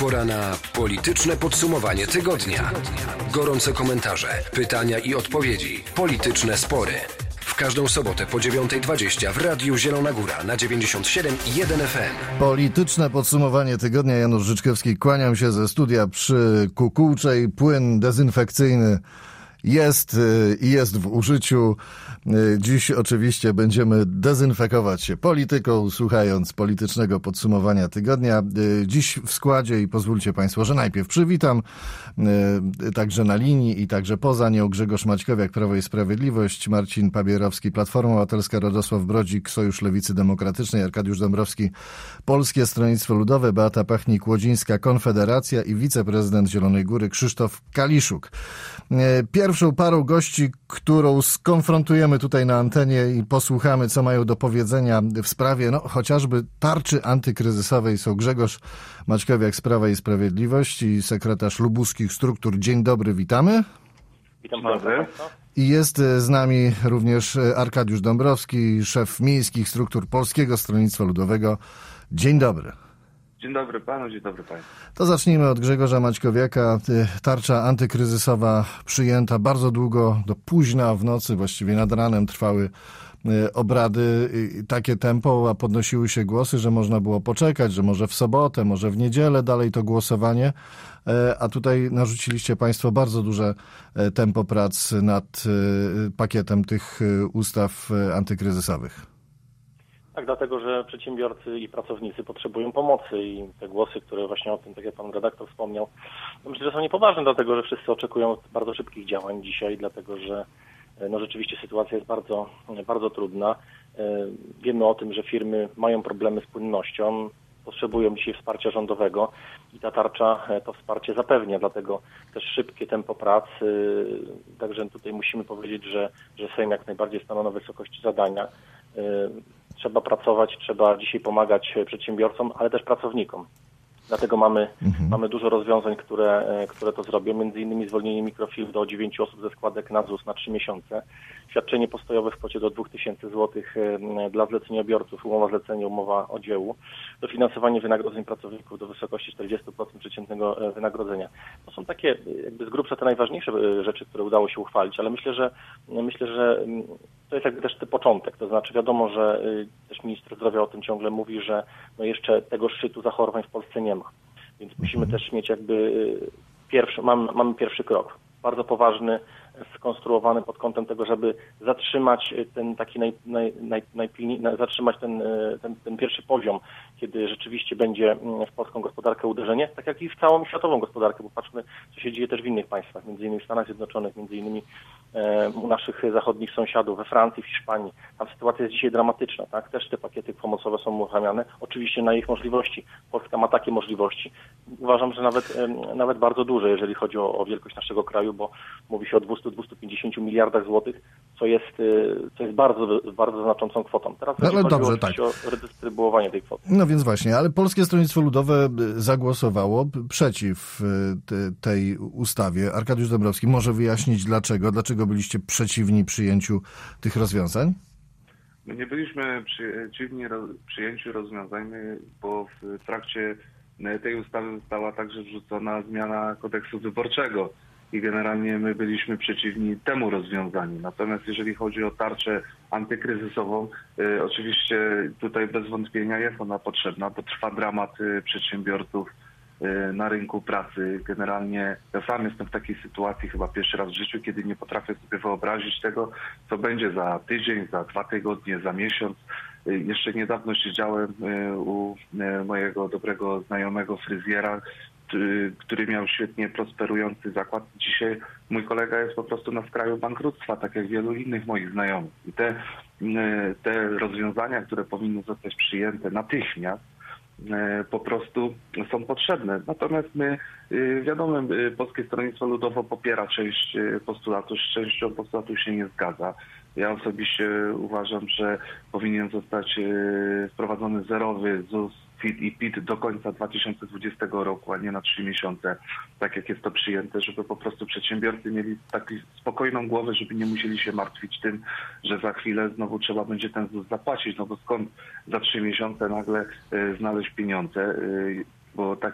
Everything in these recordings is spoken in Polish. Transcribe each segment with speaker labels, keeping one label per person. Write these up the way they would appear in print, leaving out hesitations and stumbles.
Speaker 1: Pora na polityczne podsumowanie tygodnia. Gorące komentarze, pytania i odpowiedzi. Polityczne spory. W każdą sobotę po 9:20 w Radiu Zielona Góra na 97,1 FM.
Speaker 2: Polityczne podsumowanie tygodnia. Janusz Życzkowski, kłaniam się ze studia przy Kukułczej. Płyn dezynfekcyjny jest w użyciu. Dziś oczywiście będziemy dezynfekować się polityką, słuchając politycznego podsumowania tygodnia. Dziś w składzie, i pozwólcie Państwo, że najpierw przywitam także na linii i także poza nią Grzegorz Maćkowiak, Prawo i Sprawiedliwość, Marcin Pabierowski, Platforma Obywatelska, Radosław Brodzik, Sojusz Lewicy Demokratycznej, Arkadiusz Dąbrowski, Polskie Stronnictwo Ludowe, Beata Pachnik-Łodzińska, Konfederacja i wiceprezydent Zielonej Góry Krzysztof Kaliszuk. Pierwszą parą gości, którą skonfrontujemy tutaj na antenie i posłuchamy, co mają do powiedzenia w sprawie chociażby tarczy antykryzysowej, są Grzegorz Maćkowiak z Prawa i Sprawiedliwości i sekretarz lubuskich struktur. Dzień dobry, witamy.
Speaker 3: Witam bardzo.
Speaker 2: I jest z nami również Arkadiusz Dąbrowski, szef miejskich struktur Polskiego Stronnictwa Ludowego. Dzień dobry.
Speaker 3: Dzień dobry panu, dzień dobry państwu.
Speaker 2: To zacznijmy od Grzegorza Maćkowiaka. Tarcza antykryzysowa przyjęta bardzo długo, do późna w nocy, właściwie nad ranem trwały obrady. Takie tempo, a podnosiły się głosy, że można było poczekać, że może w sobotę, może w niedzielę dalej to głosowanie. A tutaj narzuciliście Państwo bardzo duże tempo prac nad pakietem tych ustaw antykryzysowych.
Speaker 4: Tak, dlatego, że przedsiębiorcy i pracownicy potrzebują pomocy i te głosy, które właśnie o tym, tak jak pan redaktor wspomniał, myślę, że są niepoważne, dlatego że wszyscy oczekują bardzo szybkich działań dzisiaj, dlatego że rzeczywiście sytuacja jest bardzo, bardzo trudna. Wiemy o tym, że firmy mają problemy z płynnością, potrzebują dzisiaj wsparcia rządowego i ta tarcza to wsparcie zapewnia, dlatego też szybkie tempo prac. Także tutaj musimy powiedzieć, że Sejm jak najbardziej stanął na wysokości zadania. Trzeba pracować, trzeba dzisiaj pomagać przedsiębiorcom, ale też pracownikom. Dlatego mamy dużo rozwiązań, które to zrobią, między innymi zwolnienie mikrofirm do 9 osób ze składek na ZUS na 3 miesiące, świadczenie postojowe w kwocie do 2000 zł dla zleceniobiorców, umowa zlecenia, umowa o dziełu, dofinansowanie wynagrodzeń pracowników do wysokości 40% przeciętnego wynagrodzenia. To są takie jakby z grubsza te najważniejsze rzeczy, które udało się uchwalić, ale myślę, że to jest jakby też ten początek. To znaczy wiadomo, że też minister zdrowia o tym ciągle mówi, że jeszcze tego szczytu zachorowań w Polsce nie ma. Więc musimy też mieć jakby mamy pierwszy krok. Bardzo poważny, skonstruowany pod kątem tego, żeby zatrzymać ten taki zatrzymać ten pierwszy poziom, kiedy rzeczywiście będzie w polską gospodarkę uderzenie, tak jak i w całą światową gospodarkę, bo patrzmy, co się dzieje też w innych państwach, między innymi w Stanach Zjednoczonych, między innymi u naszych zachodnich sąsiadów, we Francji, w Hiszpanii. Tam sytuacja jest dzisiaj dramatyczna, tak? Też te pakiety pomocowe są uruchamiane, oczywiście na ich możliwości. Polska ma takie możliwości. Uważam, że nawet bardzo duże, jeżeli chodzi o wielkość naszego kraju, bo mówi się o 200-250 miliardach złotych, co jest bardzo, bardzo znaczącą kwotą. Teraz chodzi o redystrybuowanie tej kwoty.
Speaker 2: No więc właśnie, ale Polskie Stronnictwo Ludowe zagłosowało przeciw tej ustawie. Arkadiusz Dąbrowski może wyjaśnić dlaczego? Dlaczego byliście przeciwni przyjęciu tych rozwiązań?
Speaker 3: My nie byliśmy przeciwni przyjęciu rozwiązań, bo w trakcie tej ustawy została także wrzucona zmiana kodeksu wyborczego i generalnie my byliśmy przeciwni temu rozwiązaniu. Natomiast jeżeli chodzi o tarczę antykryzysową, oczywiście tutaj bez wątpienia jest ona potrzebna, bo trwa dramat przedsiębiorców na rynku pracy. Generalnie ja sam jestem w takiej sytuacji chyba pierwszy raz w życiu, kiedy nie potrafię sobie wyobrazić tego, co będzie za tydzień, za 2 tygodnie, za miesiąc. Jeszcze niedawno siedziałem u mojego dobrego znajomego fryzjera, który miał świetnie prosperujący zakład. Dzisiaj mój kolega jest po prostu na skraju bankructwa, tak jak wielu innych moich znajomych. I te rozwiązania, które powinny zostać przyjęte natychmiast, po prostu są potrzebne. Natomiast my, wiadomo, Polskie Stronnictwo Ludowe popiera część postulatów, z częścią postulatów się nie zgadza. Ja osobiście uważam, że powinien zostać wprowadzony zerowy ZUS, FIT i PIT do końca 2020 roku, a nie na 3 miesiące, tak jak jest to przyjęte, żeby po prostu przedsiębiorcy mieli taką spokojną głowę, żeby nie musieli się martwić tym, że za chwilę znowu trzeba będzie ten ZUS zapłacić, no bo skąd za 3 miesiące nagle znaleźć pieniądze, bo tak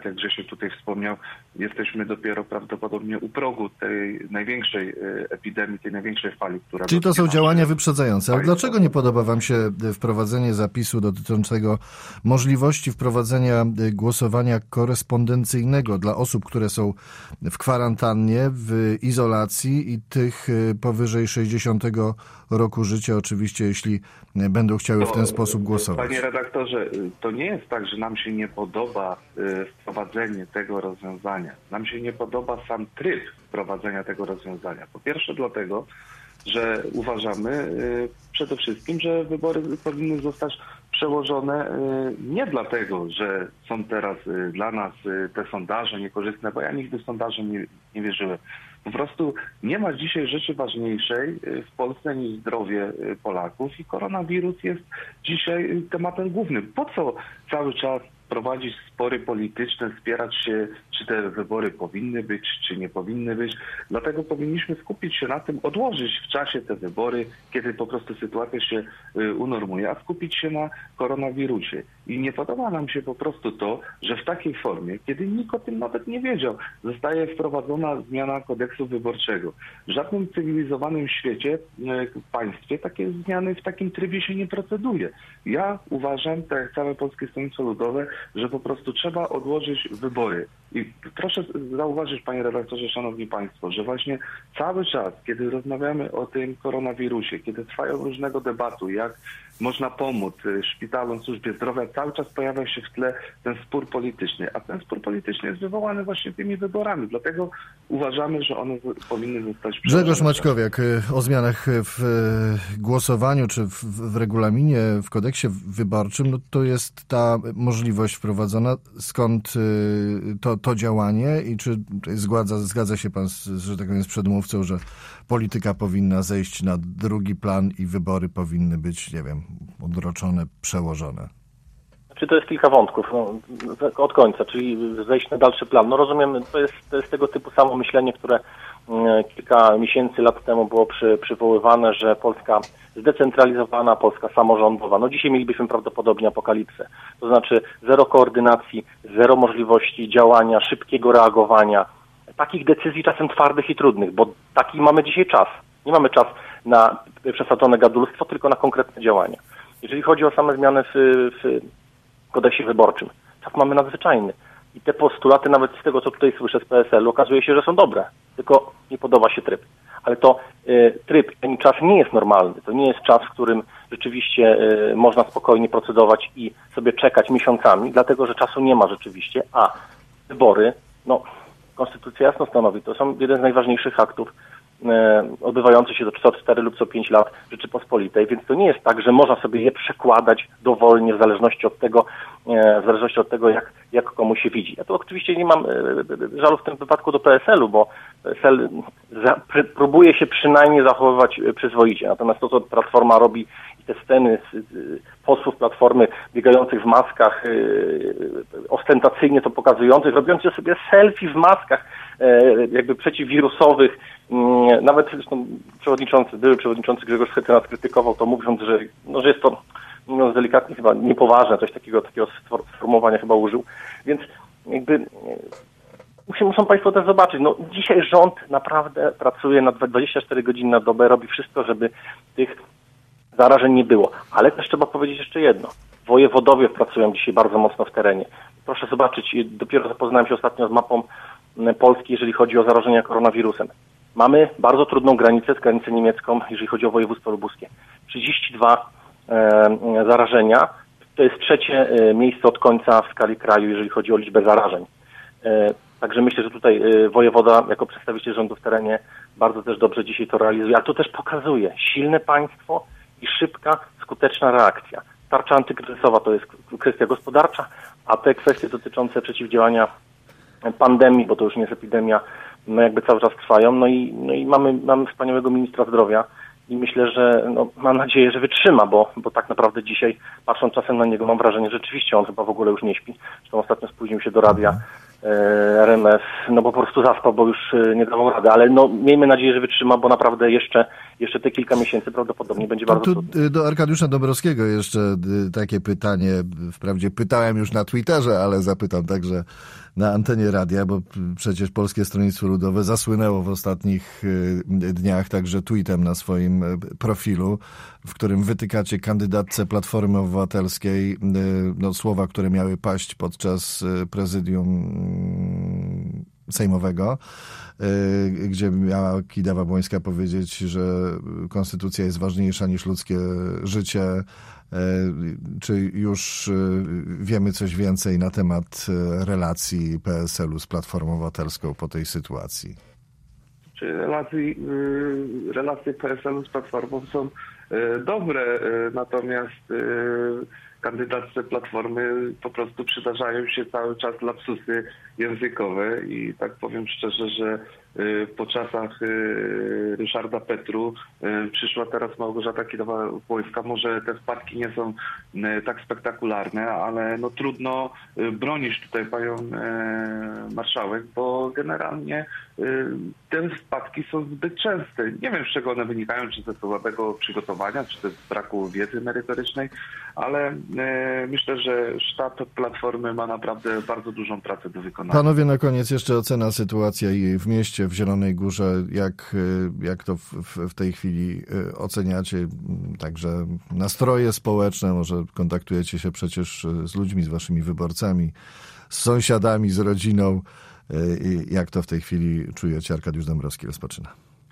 Speaker 3: tak jak Grzesiek tutaj wspomniał, jesteśmy dopiero prawdopodobnie u progu tej największej epidemii, tej największej fali, która...
Speaker 2: Czyli to są działania wyprzedzające. Ale dlaczego nie podoba wam się wprowadzenie zapisu dotyczącego możliwości wprowadzenia głosowania korespondencyjnego dla osób, które są w kwarantannie, w izolacji i tych powyżej 60 roku życia, oczywiście, jeśli będą chciały w ten sposób głosować?
Speaker 3: Panie redaktorze, to nie jest tak, że nam się nie podoba wprowadzenie tego rozwiązania. Nam się nie podoba sam tryb wprowadzenia tego rozwiązania. Po pierwsze dlatego, że uważamy przede wszystkim, że wybory powinny zostać przełożone nie dlatego, że są teraz dla nas te sondaże niekorzystne, bo ja nigdy w sondaże nie wierzyłem. Po prostu nie ma dzisiaj rzeczy ważniejszej w Polsce niż zdrowie Polaków i koronawirus jest dzisiaj tematem głównym. Po co cały czas prowadzić spory polityczne, spierać się, czy te wybory powinny być, czy nie powinny być. Dlatego powinniśmy skupić się na tym, odłożyć w czasie te wybory, kiedy po prostu sytuacja się unormuje, a skupić się na koronawirusie. I nie podoba nam się po prostu to, że w takiej formie, kiedy nikt o tym nawet nie wiedział, zostaje wprowadzona zmiana kodeksu wyborczego. W żadnym cywilizowanym świecie, państwie takie zmiany w takim trybie się nie proceduje. Ja uważam, tak jak całe Polskie Stronnictwo Ludowe, że po prostu trzeba odłożyć wybory. I proszę zauważyć, panie redaktorze, szanowni państwo, że właśnie cały czas, kiedy rozmawiamy o tym koronawirusie, kiedy trwają różnego debaty, jak można pomóc szpitalom, służbie zdrowia, cały czas pojawia się w tle ten spór polityczny, a ten spór polityczny jest wywołany właśnie tymi wyborami. Dlatego uważamy, że one powinny zostać...
Speaker 2: Grzegorz Maćkowiak, o zmianach w głosowaniu czy w regulaminie, w kodeksie wyborczym, no to jest ta możliwość wprowadzona. Skąd to działanie i czy zgadza się pan, że tak powiem, z przedmówcą, że polityka powinna zejść na drugi plan i wybory powinny być, nie wiem, odroczone, przełożone?
Speaker 4: Czy to jest kilka wątków od końca, czyli zejść na dalszy plan. No rozumiem, to jest tego typu samo myślenie, które kilka miesięcy, lat temu było przywoływane, że Polska zdecentralizowana, Polska samorządowa. No dzisiaj mielibyśmy prawdopodobnie apokalipsę. To znaczy zero koordynacji, zero możliwości działania, szybkiego reagowania. Takich decyzji czasem twardych i trudnych, bo taki mamy dzisiaj czas. Nie mamy czas na przesadzone gadulstwo, tylko na konkretne działania. Jeżeli chodzi o same zmiany w kodeksie wyborczym, czas mamy nadzwyczajny. I te postulaty, nawet z tego, co tutaj słyszę z PSL-u, okazuje się, że są dobre. Tylko nie podoba się tryb. Ale to tryb, ten czas nie jest normalny. To nie jest czas, w którym rzeczywiście można spokojnie procedować i sobie czekać miesiącami, dlatego że czasu nie ma rzeczywiście. A wybory, no konstytucja jasno stanowi, to są jeden z najważniejszych aktów odbywający się co 4 lub co 5 lat Rzeczypospolitej, więc to nie jest tak, że można sobie je przekładać dowolnie w zależności od tego, jak komu się widzi. Ja tu oczywiście nie mam żalu w tym wypadku do PSL-u, bo PSL próbuje się przynajmniej zachowywać przyzwoicie. Natomiast to, co Platforma robi i te sceny posłów Platformy biegających w maskach, ostentacyjnie to pokazujących, robiących sobie selfie w maskach jakby przeciwwirusowych. Nawet zresztą były przewodniczący Grzegorz Schetyna krytykował to, mówiąc, że jest to, mówiąc delikatnie, chyba niepoważne, takiego sformułowania chyba użył. Więc jakby muszą państwo też zobaczyć, dzisiaj rząd naprawdę pracuje na 24 godziny na dobę, robi wszystko, żeby tych zarażeń nie było. Ale też trzeba powiedzieć jeszcze jedno. Wojewodowie pracują dzisiaj bardzo mocno w terenie. Proszę zobaczyć, dopiero zapoznałem się ostatnio z mapą Polski, jeżeli chodzi o zarażenia koronawirusem. Mamy bardzo trudną granicę, granicę niemiecką, jeżeli chodzi o województwo lubuskie. 32 zarażenia. To jest trzecie miejsce od końca w skali kraju, jeżeli chodzi o liczbę zarażeń. Także myślę, że tutaj wojewoda jako przedstawiciel rządu w terenie bardzo też dobrze dzisiaj to realizuje. Ale to też pokazuje silne państwo i szybka, skuteczna reakcja. Tarcza antykryzysowa to jest kwestia gospodarcza, a te kwestie dotyczące przeciwdziałania pandemii, bo to już nie jest epidemia, jakby cały czas trwają. No i mamy wspaniałego ministra zdrowia i myślę, że mam nadzieję, że wytrzyma, bo tak naprawdę dzisiaj, patrząc czasem na niego, mam wrażenie, że rzeczywiście on chyba w ogóle już nie śpi. Zresztą ostatnio spóźnił się do radia RMF, no bo po prostu zaspał, bo już nie dawał rady, ale no miejmy nadzieję, że wytrzyma, bo naprawdę jeszcze te kilka miesięcy prawdopodobnie będzie bardzo trudno.
Speaker 2: Do Arkadiusza Dąbrowskiego jeszcze takie pytanie, wprawdzie pytałem już na Twitterze, ale zapytam także na antenie radia, bo przecież Polskie Stronnictwo Ludowe zasłynęło w ostatnich dniach także tweetem na swoim profilu, w którym wytykacie kandydatce Platformy Obywatelskiej słowa, które miały paść podczas prezydium sejmowego, gdzie miała Kidawa-Błońska powiedzieć, że konstytucja jest ważniejsza niż ludzkie życie. Czy już wiemy coś więcej na temat relacji PSL-u z Platformą Obywatelską po tej sytuacji?
Speaker 3: Czy relacje PSL-u z Platformą są dobre, natomiast kandydatce Platformy po prostu przydarzają się cały czas lapsusy językowe i tak powiem szczerze, że po czasach Ryszarda Petru przyszła teraz Małgorzata Kidawa-Błońska. Może te wpadki nie są tak spektakularne, ale no trudno bronić tutaj panią marszałek, bo generalnie te wpadki są zbyt częste. Nie wiem, z czego one wynikają, czy ze słabego przygotowania, czy z braku wiedzy merytorycznej, ale myślę, że sztab Platformy ma naprawdę bardzo dużą pracę do wykonania.
Speaker 2: Panowie, na koniec jeszcze ocena sytuacji w mieście, w Zielonej Górze. Jak to w tej chwili oceniacie? Także nastroje społeczne, może kontaktujecie się przecież z ludźmi, z waszymi wyborcami, z sąsiadami, z rodziną. Jak to w tej chwili czujecie? Arkadiusz Dąbrowski rozpoczyna.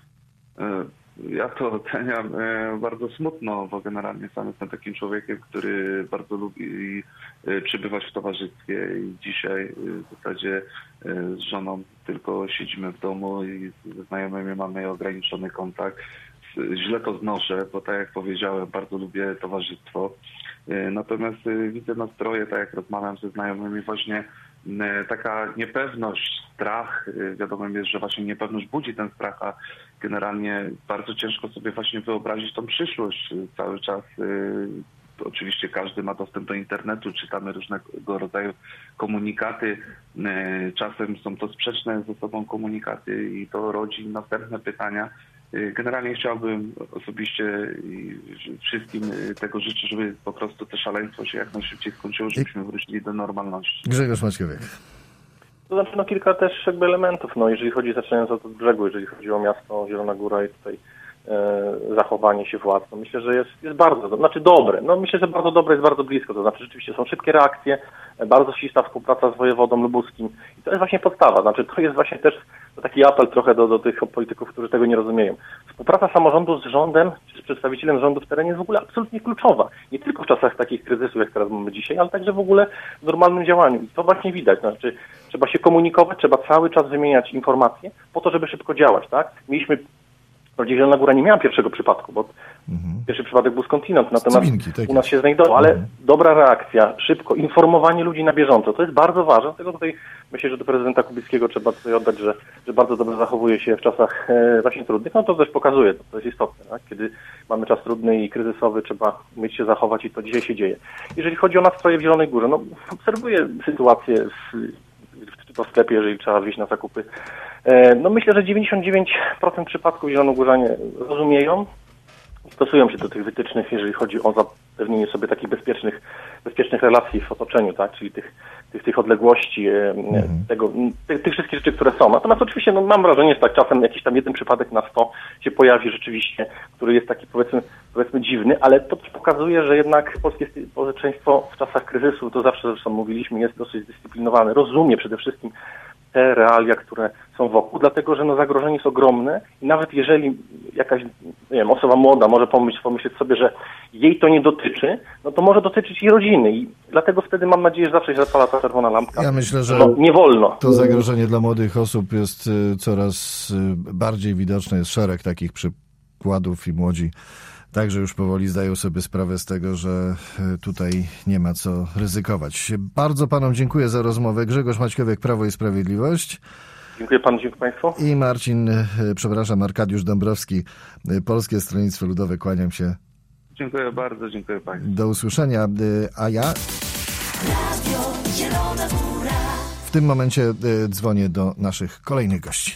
Speaker 3: Ja to oceniam bardzo smutno, bo generalnie sam jestem takim człowiekiem, który bardzo lubi przebywać w towarzystwie i dzisiaj w zasadzie z żoną tylko siedzimy w domu i ze znajomymi mamy ograniczony kontakt. Źle to znoszę, bo tak jak powiedziałem, bardzo lubię towarzystwo. Natomiast widzę nastroje, tak jak rozmawiam ze znajomymi, właśnie taka niepewność, strach. Wiadomo jest, że właśnie niepewność budzi ten strach, a generalnie bardzo ciężko sobie właśnie wyobrazić tą przyszłość. Cały czas oczywiście każdy ma dostęp do internetu, czytamy różnego rodzaju komunikaty. Czasem są to sprzeczne ze sobą komunikaty i to rodzi następne pytania. Generalnie chciałbym osobiście i wszystkim tego życzę, żeby po prostu to szaleństwo się jak najszybciej skończyło, żebyśmy wrócili do normalności.
Speaker 2: Grzegorz Maćkowiak.
Speaker 4: To znaczy kilka też jakby elementów, jeżeli chodzi, zaczynając od brzegu, jeżeli chodzi o miasto Zielona Góra i tutaj zachowanie się władz, myślę, że jest bardzo, dobre. Myślę, że bardzo dobre, jest bardzo blisko, to znaczy rzeczywiście są szybkie reakcje, bardzo ścisła współpraca z wojewodą lubuskim i to jest właśnie podstawa, to jest właśnie też taki apel trochę do tych polityków, którzy tego nie rozumieją. Współpraca samorządu z rządem, czy z przedstawicielem rządu w terenie jest w ogóle absolutnie kluczowa. Nie tylko w czasach takich kryzysów, jak teraz mamy dzisiaj, ale także w ogóle w normalnym działaniu. I to właśnie widać. Trzeba się komunikować, trzeba cały czas wymieniać informacje po to, żeby szybko działać, tak? Mieliśmy, wprawdzie Zielona Góra nie miała pierwszego przypadku, bo pierwszy przypadek był skądinąd, natomiast u nas się znajdował, ale dobra reakcja, szybko, informowanie ludzi na bieżąco, to jest bardzo ważne, dlatego tutaj myślę, że do prezydenta Kubickiego trzeba tutaj oddać, że bardzo dobrze zachowuje się w czasach właśnie trudnych, to też pokazuje, to jest istotne, tak? Kiedy mamy czas trudny i kryzysowy, trzeba umieć się zachować i to dzisiaj się dzieje. Jeżeli chodzi o nastroje w Zielonej Górze, obserwuję sytuację w sklepie, jeżeli trzeba wyjść na zakupy. Myślę, że 99% przypadków zielonogórzanie rozumieją, stosują się do tych wytycznych, jeżeli chodzi o zapewnienie sobie takich bezpiecznych relacji w otoczeniu, tak, czyli tych odległości, tych wszystkich rzeczy, które są. Natomiast oczywiście mam wrażenie, że tak czasem jakiś tam jeden przypadek na 100 się pojawi rzeczywiście, który jest taki powiedzmy dziwny, ale to pokazuje, że jednak polskie społeczeństwo w czasach kryzysu, to zawsze zresztą mówiliśmy, jest dosyć zdyscyplinowane, rozumie przede wszystkim te realia, które są wokół, dlatego że zagrożenie jest ogromne i nawet jeżeli jakaś osoba młoda może pomyśleć sobie, że jej to nie dotyczy, to może dotyczyć jej rodziny i dlatego wtedy mam nadzieję, że zawsze się zapala ta czerwona lampka.
Speaker 2: Ja myślę, że
Speaker 4: nie wolno.
Speaker 2: To zagrożenie dla młodych osób jest coraz bardziej widoczne, jest szereg takich przykładów i młodzi także już powoli zdają sobie sprawę z tego, że tutaj nie ma co ryzykować. Bardzo panom dziękuję za rozmowę. Grzegorz Maćkowiak, Prawo i Sprawiedliwość.
Speaker 4: Dziękuję panu, dziękuję państwu.
Speaker 2: I Arkadiusz Dąbrowski, Polskie Stronnictwo Ludowe. Kłaniam się.
Speaker 3: Dziękuję bardzo, dziękuję państwu.
Speaker 2: Do usłyszenia. A ja... W tym momencie dzwonię do naszych kolejnych gości.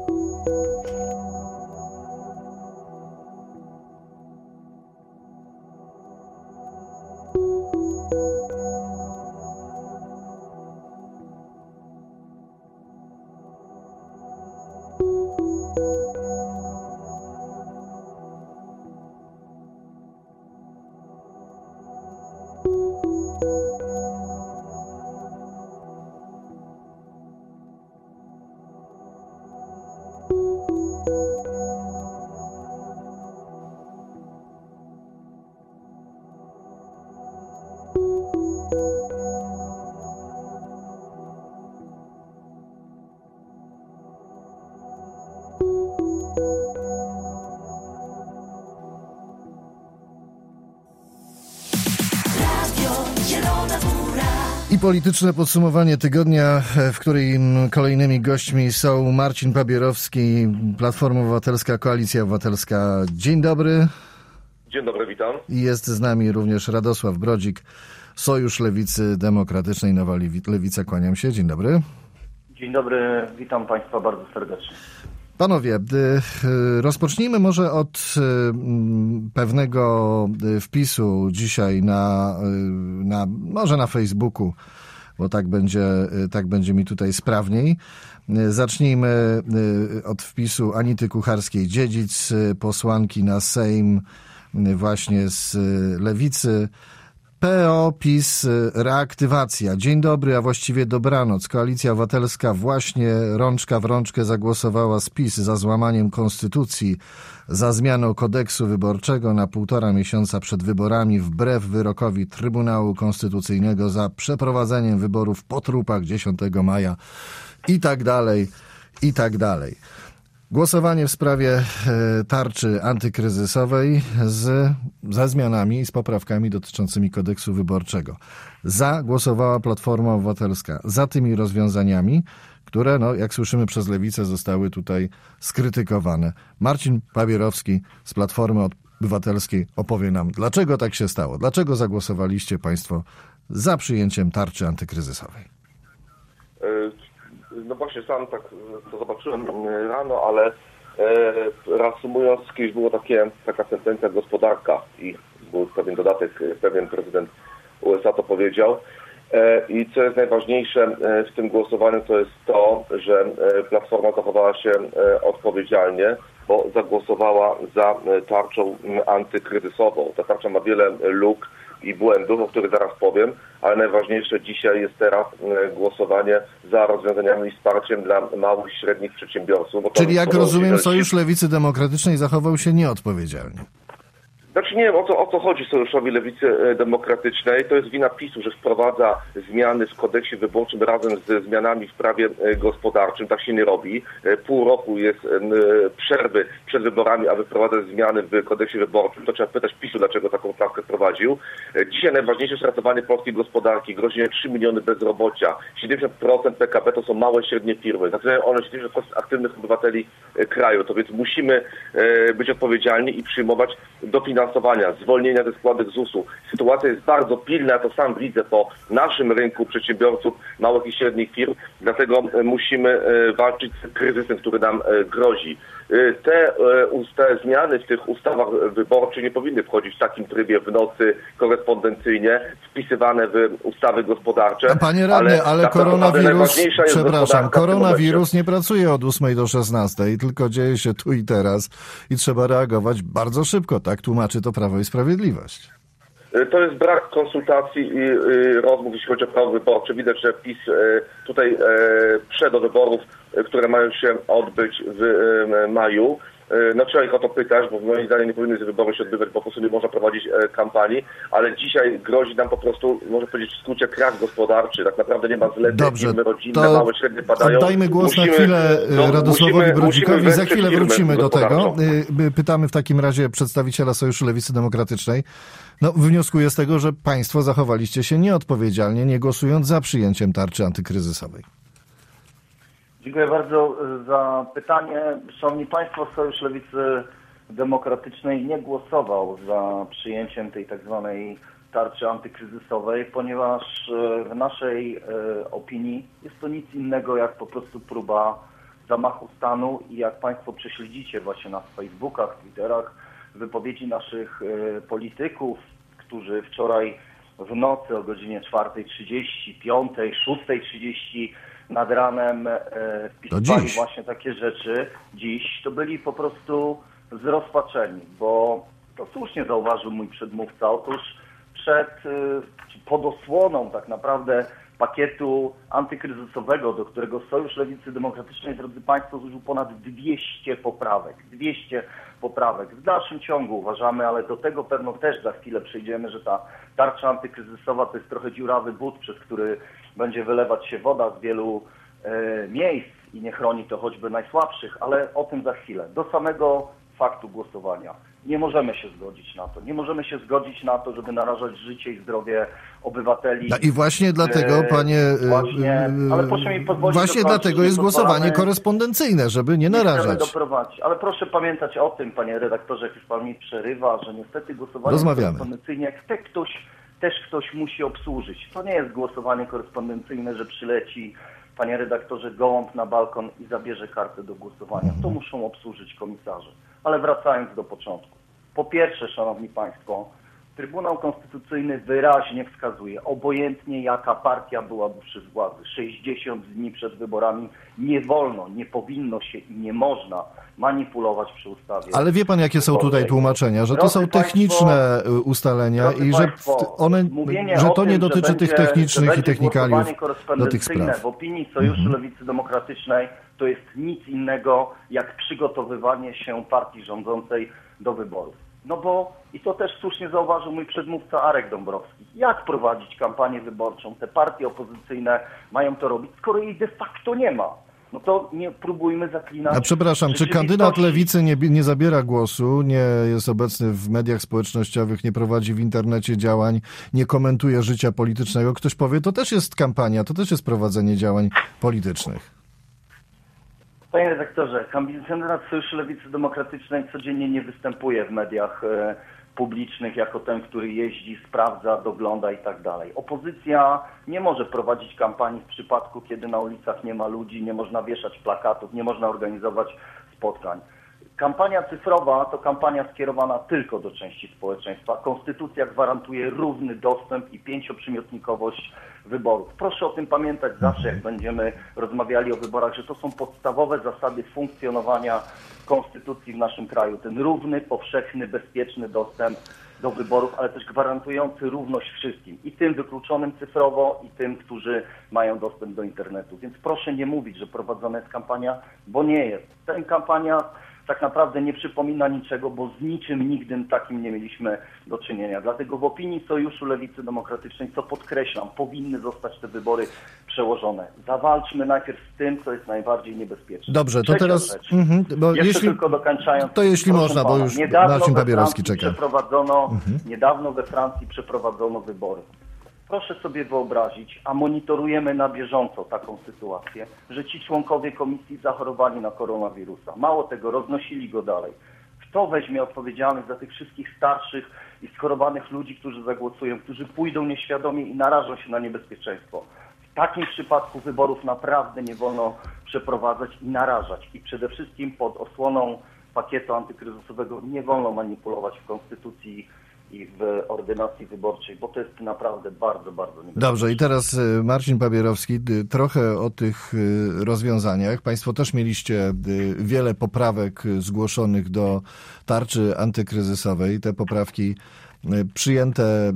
Speaker 2: I polityczne podsumowanie tygodnia, w którym kolejnymi gośćmi są Marcin Pabierowski, Platforma Obywatelska, Koalicja Obywatelska. Dzień dobry.
Speaker 5: Dzień dobry, witam.
Speaker 2: I jest z nami również Radosław Brodzik, Sojusz Lewicy Demokratycznej, Nowa Lewica. Kłaniam się. Dzień dobry.
Speaker 6: Dzień dobry, witam Państwa bardzo serdecznie.
Speaker 2: Panowie, rozpocznijmy może od pewnego wpisu dzisiaj może na Facebooku, bo tak będzie mi tutaj sprawniej. Zacznijmy od wpisu Anity Kucharskiej-Dziedzic, posłanki na Sejm właśnie z Lewicy. PO, PiS, reaktywacja. Dzień dobry, a właściwie dobranoc. Koalicja Obywatelska właśnie rączka w rączkę zagłosowała z PiS za złamaniem konstytucji, za zmianą kodeksu wyborczego na 1,5 miesiąca przed wyborami, wbrew wyrokowi Trybunału Konstytucyjnego, za przeprowadzeniem wyborów po trupach 10 maja i tak dalej, i tak dalej. Głosowanie w sprawie tarczy antykryzysowej ze zmianami i z poprawkami dotyczącymi kodeksu wyborczego. Głosowała Platforma Obywatelska za tymi rozwiązaniami, które, jak słyszymy, przez Lewicę zostały tutaj skrytykowane. Marcin Pabierowski z Platformy Obywatelskiej opowie nam, dlaczego tak się stało. Dlaczego zagłosowaliście Państwo za przyjęciem tarczy antykryzysowej?
Speaker 5: No właśnie sam tak to zobaczyłem rano, ale reasumując, kiedyś była taka sentencja gospodarka i był pewien dodatek, pewien prezydent USA to powiedział. I co jest najważniejsze w tym głosowaniu, to jest to, że Platforma zachowała się odpowiedzialnie, bo zagłosowała za tarczą antykryzysową. Ta tarcza ma wiele luk i błędów, o których zaraz powiem, ale najważniejsze dzisiaj jest teraz głosowanie za rozwiązaniami i wsparciem dla małych i średnich przedsiębiorców.
Speaker 2: Czyli jak rozumiem, Sojusz Lewicy Demokratycznej zachował się nieodpowiedzialnie.
Speaker 5: Znaczy nie wiem, o co chodzi Sojuszowi Lewicy Demokratycznej. To jest wina PiS-u, że wprowadza zmiany w kodeksie wyborczym razem ze zmianami w prawie gospodarczym. Tak się nie robi. Pół roku jest przerwy przed wyborami, aby wprowadzać zmiany w kodeksie wyborczym. To trzeba pytać PiS-u, dlaczego taką poprawkę wprowadził. Dzisiaj najważniejsze jest ratowanie polskiej gospodarki. Grozi 3 miliony bezrobocia. 70% PKB to są małe i średnie firmy. Zaczynają one 70% aktywnych obywateli kraju. To więc musimy być odpowiedzialni i przyjmować dofinansowania, zwolnienia ze składek ZUS-u. Sytuacja jest bardzo pilna, ja to sam widzę po naszym rynku przedsiębiorców, małych i średnich firm, dlatego musimy walczyć z kryzysem, który nam grozi. Te zmiany w tych ustawach wyborczych nie powinny wchodzić w takim trybie w nocy, korespondencyjnie, wpisywane w ustawy gospodarcze.
Speaker 2: Panie radny, ale koronawirus nie pracuje od 8 do 16, tylko dzieje się tu i teraz i trzeba reagować bardzo szybko, tak tłumaczy to Prawo i Sprawiedliwość.
Speaker 5: To jest brak konsultacji i rozmów, jeśli chodzi o prawo wyborcze. Widać, że PiS tutaj przed do wyborów, które mają się odbyć w maju. No trzeba ich o to pytać, bo moim zdaniem nie powinny te wybory się odbywać, bo po prostu nie można prowadzić kampanii, ale dzisiaj grozi nam po prostu, można powiedzieć w skrócie, krach gospodarczy. Tak naprawdę nie ma zleceń, firmy rodzinne, małe, średnie padają.
Speaker 2: Oddajmy głos na chwilę Radosławowi Brodzikowi, za chwilę wrócimy do tego. Pytamy w takim razie przedstawiciela Sojuszu Lewicy Demokratycznej. Wnioskuję z tego, że państwo zachowaliście się nieodpowiedzialnie, nie głosując za przyjęciem tarczy antykryzysowej.
Speaker 6: Dziękuję bardzo za pytanie. Szanowni Państwo, Sojusz Lewicy Demokratycznej nie głosował za przyjęciem tej tak zwanej tarczy antykryzysowej, ponieważ w naszej opinii jest to nic innego jak po prostu próba zamachu stanu i jak Państwo prześledzicie właśnie na Facebookach, Twitterach wypowiedzi naszych polityków, którzy wczoraj w nocy o godzinie 4:30, 5:00, 6:30 nad ranem wpisywali właśnie takie rzeczy, dziś to byli po prostu zrozpaczeni, bo to słusznie zauważył mój przedmówca. Otóż pod osłoną tak naprawdę pakietu antykryzysowego, do którego Sojusz Lewicy Demokratycznej, drodzy Państwo, złożył ponad 200 poprawek. 200 poprawek. W dalszym ciągu uważamy, ale do tego pewno też za chwilę przejdziemy, że ta tarcza antykryzysowa to jest trochę dziurawy but, przez który będzie wylewać się woda z wielu miejsc i nie chroni to choćby najsłabszych, ale o tym za chwilę. Do samego faktu głosowania. Nie możemy się zgodzić na to. Nie możemy się zgodzić na to, żeby narażać życie i zdrowie obywateli.
Speaker 2: I właśnie dlatego, panie...
Speaker 6: ale proszę mi pozwolić
Speaker 2: właśnie dlatego jest głosowanie korespondencyjne, żeby nie narażać.
Speaker 6: Ale proszę pamiętać o tym, panie redaktorze, jak już pan mi przerywa, że niestety głosowanie korespondencyjne, jak ktoś musi obsłużyć. To nie jest głosowanie korespondencyjne, że przyleci, panie redaktorze, gołąb na balkon i zabierze kartę do głosowania. To muszą obsłużyć komisarze. Ale wracając do początku. Po pierwsze, szanowni państwo, Trybunał Konstytucyjny wyraźnie wskazuje, obojętnie jaka partia byłaby przy władzy, 60 dni przed wyborami nie wolno, nie powinno się i nie można manipulować przy ustawie.
Speaker 2: Ale wie pan, jakie są tutaj tłumaczenia, że to są techniczne ustalenia i że że to nie dotyczy tych technicznych i technikaliów do tych spraw.
Speaker 6: W opinii Sojuszu Lewicy Demokratycznej to jest nic innego jak przygotowywanie się partii rządzącej do wyborów. No bo, i to też słusznie zauważył mój przedmówca Arek Dąbrowski, jak prowadzić kampanię wyborczą? Te partie opozycyjne mają to robić, skoro jej de facto nie ma. No to nie próbujmy zaklinać.
Speaker 2: A przepraszam, czy kandydat Lewicy nie zabiera głosu, nie jest obecny w mediach społecznościowych, nie prowadzi w internecie działań, nie komentuje życia politycznego? Ktoś powie, to też jest kampania, to też jest prowadzenie działań politycznych.
Speaker 6: Panie redaktorze, kandydat Sojuszu Lewicy Demokratycznej codziennie nie występuje w mediach publicznych jako ten, który jeździ, sprawdza, dogląda i tak dalej. Opozycja nie może prowadzić kampanii w przypadku, kiedy na ulicach nie ma ludzi, nie można wieszać plakatów, nie można organizować spotkań. Kampania cyfrowa to kampania skierowana tylko do części społeczeństwa. Konstytucja gwarantuje równy dostęp i 5-przymiotnikowość wyborów. Proszę o tym pamiętać zawsze, jak będziemy rozmawiali o wyborach, że to są podstawowe zasady funkcjonowania konstytucji w naszym kraju. Ten równy, powszechny, bezpieczny dostęp do wyborów, ale też gwarantujący równość wszystkim. I tym wykluczonym cyfrowo, i tym, którzy mają dostęp do internetu. Więc proszę nie mówić, że prowadzona jest kampania, bo nie jest. Ta kampania tak naprawdę nie przypomina niczego, bo z niczym nigdy takim nie mieliśmy do czynienia. Dlatego w opinii Sojuszu Lewicy Demokratycznej, co podkreślam, powinny zostać te wybory przełożone. Zawalczmy najpierw z tym, co jest najbardziej niebezpieczne.
Speaker 2: Dobrze, to teraz...
Speaker 6: bo tylko dokończając...
Speaker 2: To jeśli można, bo już Marcin Papierowski czeka.
Speaker 6: Niedawno we Francji przeprowadzono wybory. Proszę sobie wyobrazić, a monitorujemy na bieżąco taką sytuację, że ci członkowie komisji zachorowali na koronawirusa. Mało tego, roznosili go dalej. Kto weźmie odpowiedzialność za tych wszystkich starszych i schorowanych ludzi, którzy zagłosują, którzy pójdą nieświadomie i narażą się na niebezpieczeństwo? W takim przypadku wyborów naprawdę nie wolno przeprowadzać i narażać. I przede wszystkim pod osłoną pakietu antykryzysowego nie wolno manipulować w konstytucji i w ordynacji wyborczej, bo to jest naprawdę bardzo, bardzo niebezpieczne.
Speaker 2: Dobrze, i teraz Marcin Papierowski, trochę o tych rozwiązaniach. Państwo też mieliście wiele poprawek zgłoszonych do tarczy antykryzysowej. Te poprawki przyjęte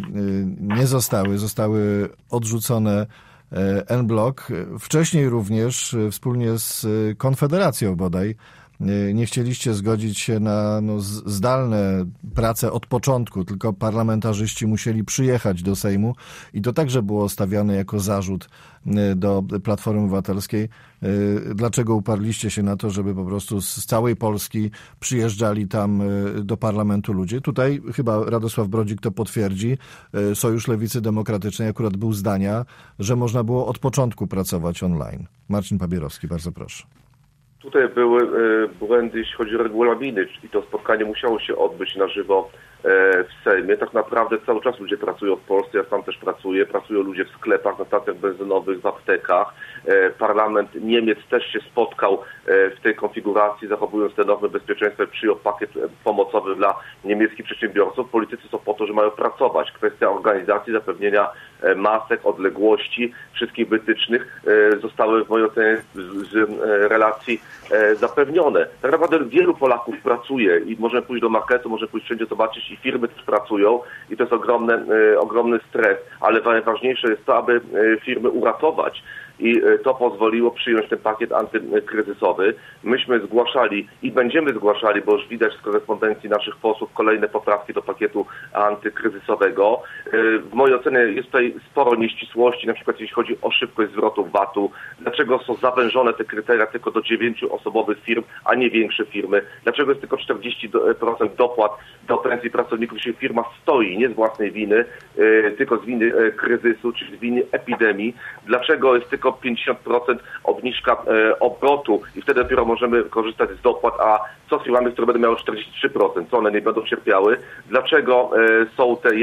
Speaker 2: nie zostały odrzucone en bloc. Wcześniej również wspólnie z Konfederacją bodaj nie chcieliście zgodzić się na zdalne prace od początku, tylko parlamentarzyści musieli przyjechać do Sejmu i to także było stawiane jako zarzut do Platformy Obywatelskiej. Dlaczego uparliście się na to, żeby po prostu z całej Polski przyjeżdżali tam do parlamentu ludzie? Tutaj chyba Radosław Brodzik to potwierdzi. Sojusz Lewicy Demokratycznej akurat był zdania, że można było od początku pracować online. Marcin Papierowski, bardzo proszę.
Speaker 5: Tutaj były błędy, jeśli chodzi o regulaminy, czyli to spotkanie musiało się odbyć na żywo w Sejmie. Tak naprawdę cały czas ludzie pracują w Polsce, ja sam też pracują ludzie w sklepach, na stacjach benzynowych, w aptekach. Parlament Niemiec też się spotkał w tej konfiguracji, zachowując te normy bezpieczeństwa i przyjął pakiet pomocowy dla niemieckich przedsiębiorców. Politycy są po to, że mają pracować. Kwestia organizacji, zapewnienia masek, odległości, wszystkich wytycznych zostały w mojej ocenie z relacji zapewnione. Tak naprawdę wielu Polaków pracuje i możemy pójść do marketu, możemy pójść wszędzie zobaczyć i firmy też pracują i to jest ogromny stres, ale najważniejsze jest to, aby firmy uratować. I to pozwoliło przyjąć ten pakiet antykryzysowy. Myśmy zgłaszali i będziemy zgłaszali, bo już widać z korespondencji naszych posłów, kolejne poprawki do pakietu antykryzysowego. W mojej ocenie jest tutaj sporo nieścisłości, na przykład jeśli chodzi o szybkość zwrotu VAT-u. Dlaczego są zawężone te kryteria tylko do 9-osobowych firm, a nie większe firmy? Dlaczego jest tylko 40% dopłat do pensji pracowników, jeśli firma stoi nie z własnej winy, tylko z winy kryzysu, czy z winy epidemii? Dlaczego jest tylko 50% obniżka obrotu i wtedy dopiero możemy korzystać z dopłat, a co z firmami, które będą miały 43%, co one nie będą cierpiały? Dlaczego są te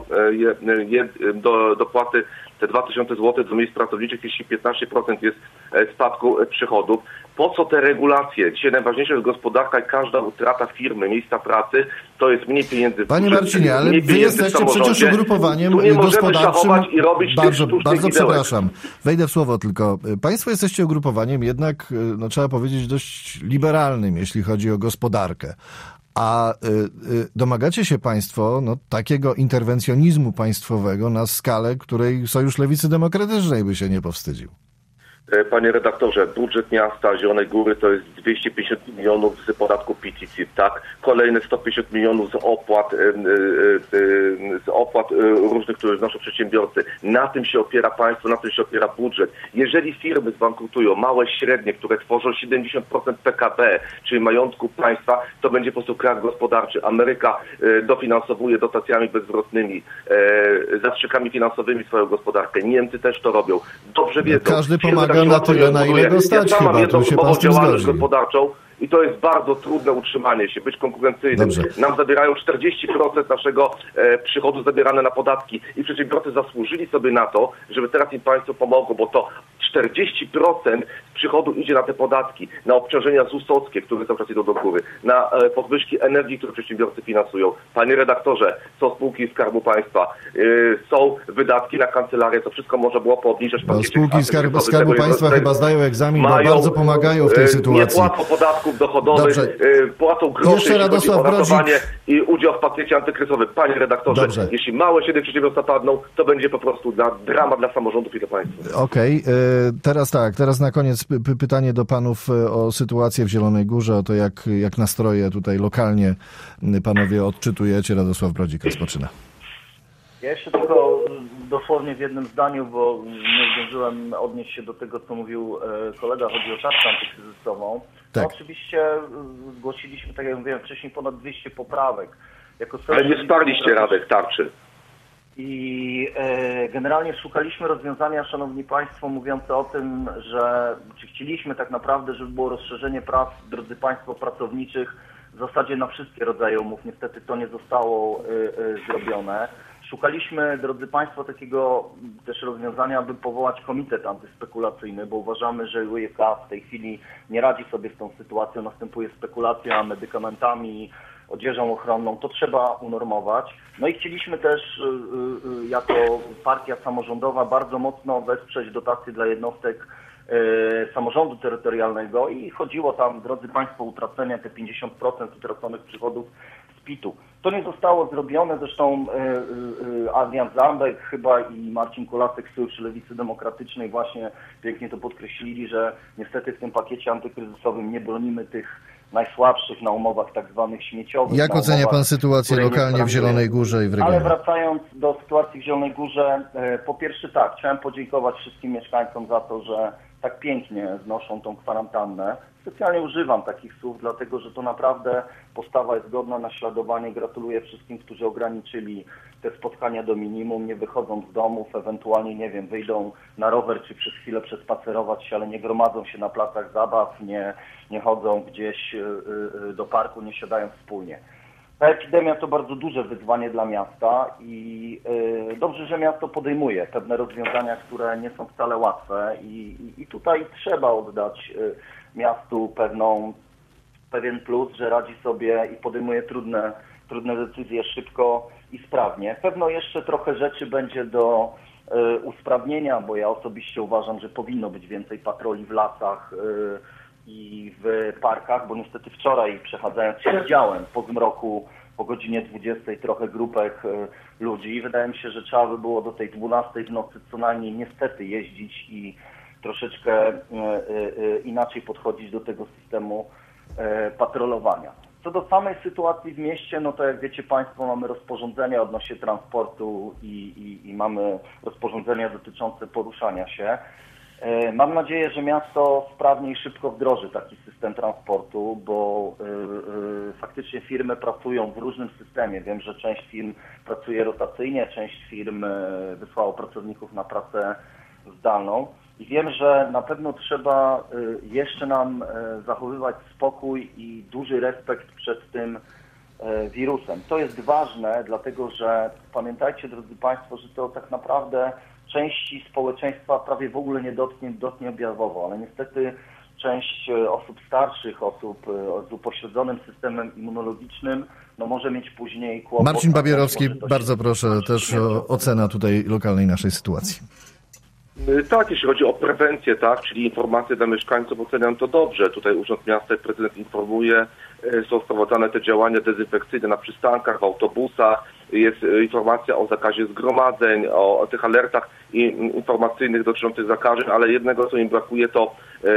Speaker 5: dopłaty, te 2000 zł do miejsc pracowniczych, jeśli 15% jest spadku przychodów? Po co te regulacje? Dzisiaj najważniejsza jest gospodarka i każda utrata firmy, miejsca pracy, to jest mniej pieniędzy.
Speaker 2: Panie Marcinie, ale wy jesteście przecież ugrupowaniem gospodarczym.
Speaker 5: I robić
Speaker 2: bardzo przepraszam. Wejdę w słowo tylko. Państwo jesteście ugrupowaniem jednak, no trzeba powiedzieć, dość liberalnym, jeśli chodzi o gospodarkę. A domagacie się państwo takiego interwencjonizmu państwowego na skalę, której Sojusz Lewicy Demokratycznej by się nie powstydził.
Speaker 5: Panie redaktorze, budżet miasta Zielonej Góry to jest 250 milionów z podatku PIT, tak? Kolejne 150 milionów z opłat różnych, które wnoszą przedsiębiorcy. Na tym się opiera państwo, na tym się opiera budżet. Jeżeli firmy zbankrutują, małe, średnie, które tworzą 70% PKB, czyli majątku państwa, to będzie po prostu krach gospodarczy. Ameryka dofinansowuje dotacjami bezzwrotnymi, zastrzykami finansowymi swoją gospodarkę. Niemcy też to robią. Dobrze wiedzą.
Speaker 2: Każdy pomaga na tyle, na ile go stać chyba. Tu się pan z tym zgodzi.
Speaker 5: Gospodarczą i to jest bardzo trudne utrzymanie się, być konkurencyjnym.
Speaker 2: Dobrze.
Speaker 5: Nam zabierają 40% naszego przychodu zabierane na podatki i przedsiębiorcy zasłużyli sobie na to, żeby teraz im państwo pomogło, bo to 40% przychodu idzie na te podatki, na obciążenia ZUS-owskie, które cały czas idą do góry, na podwyżki energii, które przedsiębiorcy finansują. Panie redaktorze, są spółki Skarbu Państwa, są wydatki na kancelarię, to wszystko można było poobniżać.
Speaker 2: Spółki Skarbu Państwa chyba zdają egzamin, bo bardzo pomagają w tej sytuacji.
Speaker 5: Nie płacą podatków dochodowych, płacą grosze, jeśli chodzi o ratowanie i udział w pakiecie antykryzysowym. Panie redaktorze, jeśli małe 7 przedsiębiorstwa padną, to będzie po prostu dramat dla samorządów i dla państwa.
Speaker 2: Okej. Teraz na koniec pytanie do panów o sytuację w Zielonej Górze, o to jak nastroje tutaj lokalnie panowie odczytujecie. Radosław Brodzik rozpoczyna.
Speaker 6: Ja jeszcze tylko dosłownie w jednym zdaniu, bo nie zdążyłem odnieść się do tego, co mówił kolega, chodzi o tarczę antykryzysową.
Speaker 2: Tak.
Speaker 6: No, oczywiście zgłosiliśmy, tak jak mówiłem wcześniej, ponad 200 poprawek.
Speaker 5: Ale nie wsparliście Radek tarczy.
Speaker 6: I generalnie szukaliśmy rozwiązania, szanowni państwo, mówiące o tym, że czy chcieliśmy tak naprawdę, żeby było rozszerzenie praw, drodzy państwo, pracowniczych w zasadzie na wszystkie rodzaje umów. Niestety to nie zostało zrobione. Szukaliśmy, drodzy państwo, takiego też rozwiązania, aby powołać komitet antyspekulacyjny, bo uważamy, że UEK w tej chwili nie radzi sobie z tą sytuacją. Następuje spekulacja medykamentami, odzieżą ochronną. To trzeba unormować. No i chcieliśmy też jako partia samorządowa bardzo mocno wesprzeć dotacje dla jednostek samorządu terytorialnego i chodziło tam, drodzy państwo, utracenia te 50% utraconych przychodów z PIT-u. To nie zostało zrobione, zresztą Adrian Zambek chyba i Marcin Kulasek z Sojuszu Lewicy Demokratycznej właśnie pięknie to podkreślili, że niestety w tym pakiecie antykryzysowym nie bronimy tych najsłabszych na umowach tak zwanych śmieciowych.
Speaker 2: Jak ocenia pan sytuację lokalnie w Zielonej Górze i w regionie?
Speaker 6: Ale wracając do sytuacji w Zielonej Górze, po pierwsze tak, chciałem podziękować wszystkim mieszkańcom za to, że tak pięknie znoszą tą kwarantannę. Specjalnie używam takich słów, dlatego że to naprawdę postawa jest godna naśladowania. Gratuluję wszystkim, którzy ograniczyli te spotkania do minimum, nie wychodzą z domów, ewentualnie, nie wiem, wyjdą na rower czy przez chwilę przespacerować się, ale nie gromadzą się na placach zabaw, nie chodzą gdzieś do parku, nie siadają wspólnie. Ta epidemia to bardzo duże wyzwanie dla miasta i dobrze, że miasto podejmuje pewne rozwiązania, które nie są wcale łatwe i tutaj trzeba oddać miastu pewien plus, że radzi sobie i podejmuje trudne decyzje szybko i sprawnie. Pewno jeszcze trochę rzeczy będzie do usprawnienia, bo ja osobiście uważam, że powinno być więcej patroli w lasach i w parkach, bo niestety wczoraj przechadzając się widziałem po zmroku o godzinie 20 trochę grupek ludzi i wydaje mi się, że trzeba by było do tej 12 w nocy co najmniej niestety jeździć i troszeczkę inaczej podchodzić do tego systemu patrolowania. Co do samej sytuacji w mieście, no to jak wiecie Państwo, mamy rozporządzenia odnośnie transportu i mamy rozporządzenia dotyczące poruszania się. Mam nadzieję, że miasto sprawnie i szybko wdroży taki system transportu, bo faktycznie firmy pracują w różnym systemie. Wiem, że część firm pracuje rotacyjnie, część firm wysłało pracowników na pracę zdalną. I wiem, że na pewno trzeba jeszcze nam zachowywać spokój i duży respekt przed tym wirusem. To jest ważne, dlatego że pamiętajcie, drodzy Państwo, że to tak naprawdę części społeczeństwa prawie w ogóle nie dotknie objawowo, ale niestety część osób starszych, osób z upośledzonym systemem immunologicznym, no może mieć później kłopot.
Speaker 2: Marcin Babierowski, bardzo proszę też o ocenę tutaj lokalnej naszej sytuacji.
Speaker 5: Tak, jeśli chodzi o prewencję, tak, czyli informacje dla mieszkańców, oceniam to dobrze. Tutaj Urząd Miasta i prezydent informuje, są wprowadzane te działania dezynfekcyjne na przystankach, w autobusach, jest informacja o zakazie zgromadzeń, o tych alertach informacyjnych dotyczących zakażeń, ale jednego, co im brakuje, to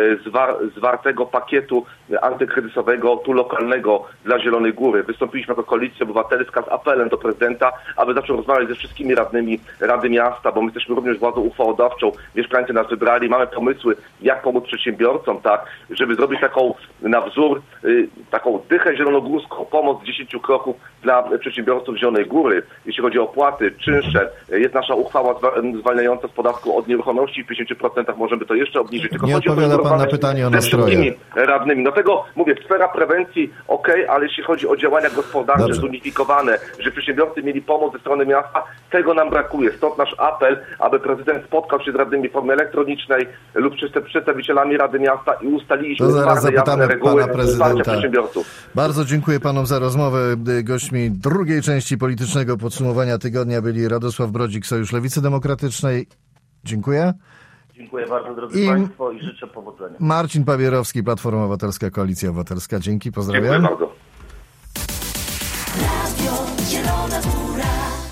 Speaker 5: zwartego pakietu antykryzysowego, tu lokalnego dla Zielonej Góry. Wystąpiliśmy jako Koalicja Obywatelska z apelem do prezydenta, aby zaczął rozmawiać ze wszystkimi radnymi Rady Miasta, bo my jesteśmy również władzą uchwałodawczą, mieszkańcy nas wybrali, mamy pomysły, jak pomóc przedsiębiorcom, tak, żeby zrobić taką na wzór, taką dychę zielonogórską, pomoc 10 kroków dla przedsiębiorców Zielonej Góry. Jeśli chodzi o opłaty, czynsze, jest nasza uchwała zwalniająca z podatku od nieruchomości, w 50% możemy to jeszcze obniżyć. Tylko
Speaker 2: nie odpowiada Pan na pytanie o nastroje.
Speaker 5: Radnymi. Dlatego mówię, sfera prewencji ale jeśli chodzi o działania gospodarcze zunifikowane, że przedsiębiorcy mieli pomoc ze strony miasta, tego nam brakuje. Stąd nasz apel, aby prezydent spotkał się z radnymi w formie elektronicznej lub przedstawicielami Rady Miasta i ustaliliśmy twarde, jasne reguły wsparcia przedsiębiorców.
Speaker 2: Bardzo dziękuję Panom za rozmowę. Gośćmi drugiej części politycznego podsumowania tygodnia byli Radosław Brodzik, Sojusz Lewicy Demokratycznej. Dziękuję.
Speaker 6: Dziękuję bardzo, drodzy Państwo, i życzę powodzenia. Marcin
Speaker 2: Babierowski, Platforma Obywatelska, Koalicja Obywatelska. Dzięki, pozdrawiam.
Speaker 5: Dziękuję bardzo.
Speaker 7: Radio Zielona Góra.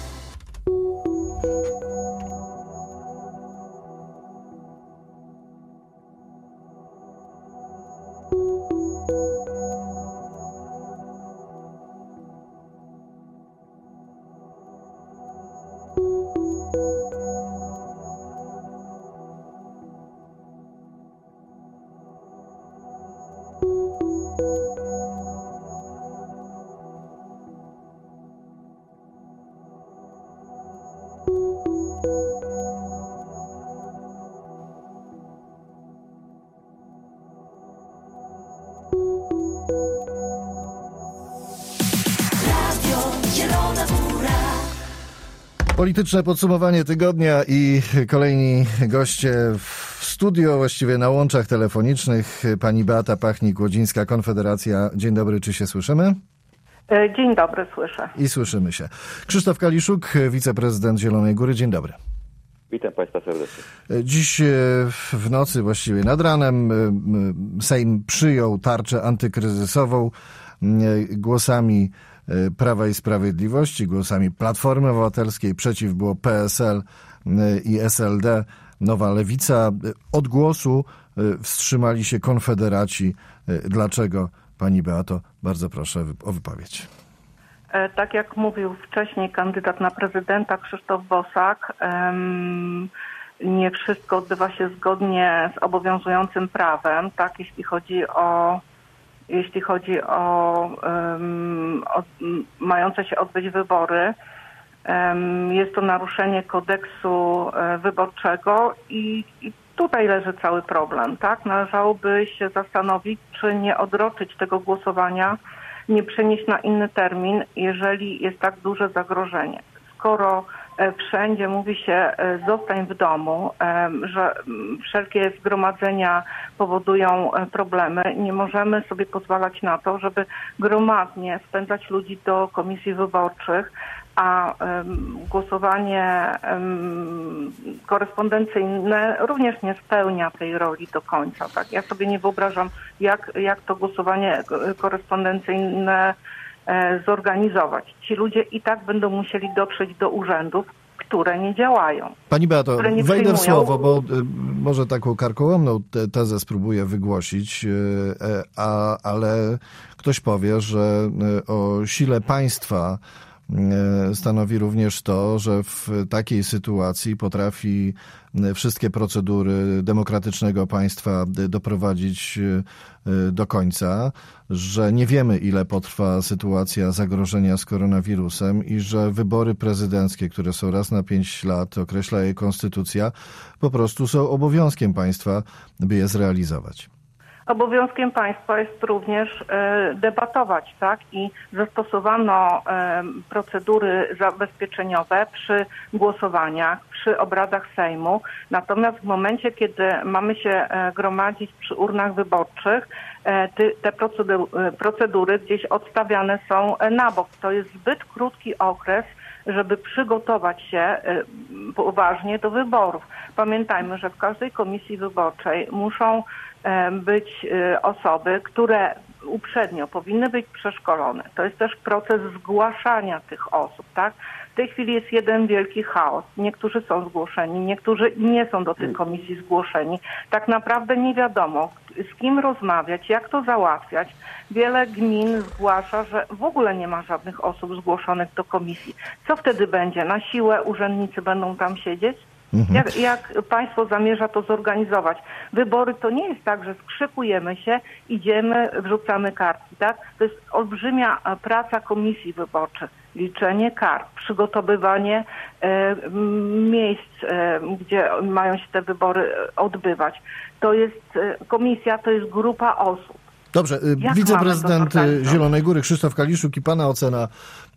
Speaker 2: Polityczne podsumowanie tygodnia i kolejni goście w studio, właściwie na łączach telefonicznych. Pani Beata Pachnik-Łodzińska, Konfederacja. Dzień dobry, czy się słyszymy?
Speaker 8: Dzień dobry, słyszę.
Speaker 2: I słyszymy się. Krzysztof Kaliszuk, wiceprezydent Zielonej Góry. Dzień dobry.
Speaker 9: Witam Państwa serdecznie.
Speaker 2: Dziś w nocy, właściwie nad ranem, Sejm przyjął tarczę antykryzysową głosami Prawa i Sprawiedliwości, głosami Platformy Obywatelskiej. Przeciw było PSL i SLD, Nowa Lewica. Od głosu wstrzymali się Konfederaci. Dlaczego, Pani Beato? Bardzo proszę o wypowiedź.
Speaker 8: Tak jak mówił wcześniej kandydat na prezydenta Krzysztof Bosak, nie wszystko odbywa się zgodnie z obowiązującym prawem, tak, jeśli chodzi o mające się odbyć wybory. Jest to naruszenie kodeksu wyborczego i tutaj leży cały problem, tak? Należałoby się zastanowić, czy nie odroczyć tego głosowania nie przenieść na inny termin, jeżeli jest tak duże zagrożenie? Skoro wszędzie mówi się zostań w domu, że wszelkie zgromadzenia powodują problemy, nie możemy sobie pozwalać na to, żeby gromadnie spędzać ludzi do komisji wyborczych, a głosowanie korespondencyjne również nie spełnia tej roli do końca. Tak? Ja sobie nie wyobrażam, jak to głosowanie korespondencyjne zorganizować. Ci ludzie i tak będą musieli dotrzeć do urzędów, które nie działają.
Speaker 2: Pani Beato,
Speaker 8: które nie
Speaker 2: wejdę w
Speaker 8: przyjmują.
Speaker 2: słowo, bo może taką karkołomną tezę spróbuję wygłosić, ale ktoś powie, że o sile państwa stanowi również to, że w takiej sytuacji potrafi wszystkie procedury demokratycznego państwa doprowadzić do końca, że nie wiemy, ile potrwa sytuacja zagrożenia z koronawirusem i że wybory prezydenckie, które są raz na 5 lat, określa je konstytucja, po prostu są obowiązkiem państwa, by je zrealizować.
Speaker 8: Obowiązkiem państwa jest również debatować, tak? I zastosowano procedury zabezpieczeniowe przy głosowaniach, przy obradach Sejmu. Natomiast w momencie, kiedy mamy się gromadzić przy urnach wyborczych, te procedury gdzieś odstawiane są na bok. To jest zbyt krótki okres, żeby przygotować się poważnie do wyborów. Pamiętajmy, że w każdej komisji wyborczej muszą być osoby, które uprzednio powinny być przeszkolone. To jest też proces zgłaszania tych osób, tak? W tej chwili jest jeden wielki chaos. Niektórzy są zgłoszeni, niektórzy nie są do tych komisji zgłoszeni. Tak naprawdę nie wiadomo, z kim rozmawiać, jak to załatwiać. Wiele gmin zgłasza, że w ogóle nie ma żadnych osób zgłoszonych do komisji. Co wtedy będzie? Na siłę urzędnicy będą tam siedzieć? Jak państwo zamierza to zorganizować? Wybory to nie jest tak, że skrzykujemy się, idziemy, wrzucamy kartki, tak? To jest olbrzymia praca komisji wyborczych. Liczenie kart, przygotowywanie miejsc, gdzie mają się te wybory odbywać. To jest komisja, to jest grupa osób.
Speaker 2: Dobrze, wiceprezydent Zielonej Góry Krzysztof Kaliszuk i pana ocena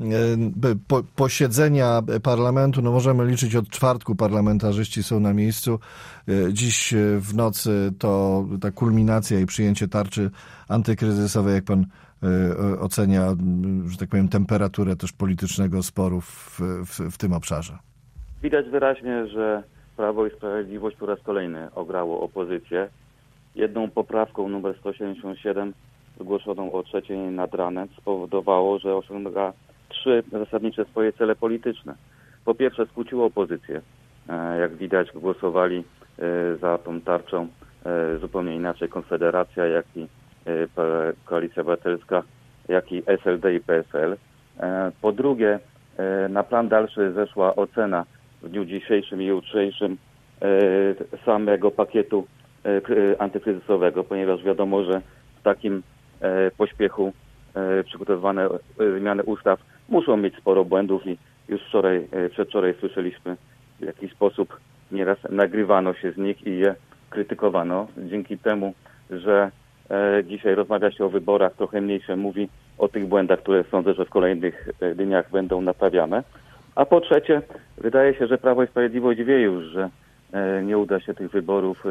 Speaker 2: posiedzenia parlamentu, no możemy liczyć od czwartku, parlamentarzyści są na miejscu. Dziś w nocy to ta kulminacja i przyjęcie tarczy antykryzysowej, jak pan ocenia, że tak powiem, temperaturę też politycznego sporu w tym obszarze?
Speaker 9: Widać wyraźnie, że Prawo i Sprawiedliwość po raz kolejny ograło opozycję. Jedną poprawką numer 177 zgłoszoną o 3:00 nad ranem spowodowało, że osiąga 3 zasadnicze swoje cele polityczne. Po pierwsze skłóciło opozycję. Jak widać głosowali za tą tarczą zupełnie inaczej Konfederacja, jak i Koalicja Obywatelska, jak i SLD i PSL. Po drugie na plan dalszy zeszła ocena w dniu dzisiejszym i jutrzejszym samego pakietu antykryzysowego, ponieważ wiadomo, że w takim pośpiechu przygotowywane zmiany ustaw muszą mieć sporo błędów i już przedwczoraj słyszeliśmy, w jaki sposób nieraz nagrywano się z nich i je krytykowano. Dzięki temu, że dzisiaj rozmawia się o wyborach, trochę mniej się mówi o tych błędach, które sądzę, że w kolejnych dniach będą naprawiane. A po trzecie, wydaje się, że Prawo i Sprawiedliwość wie już, że nie uda się tych wyborów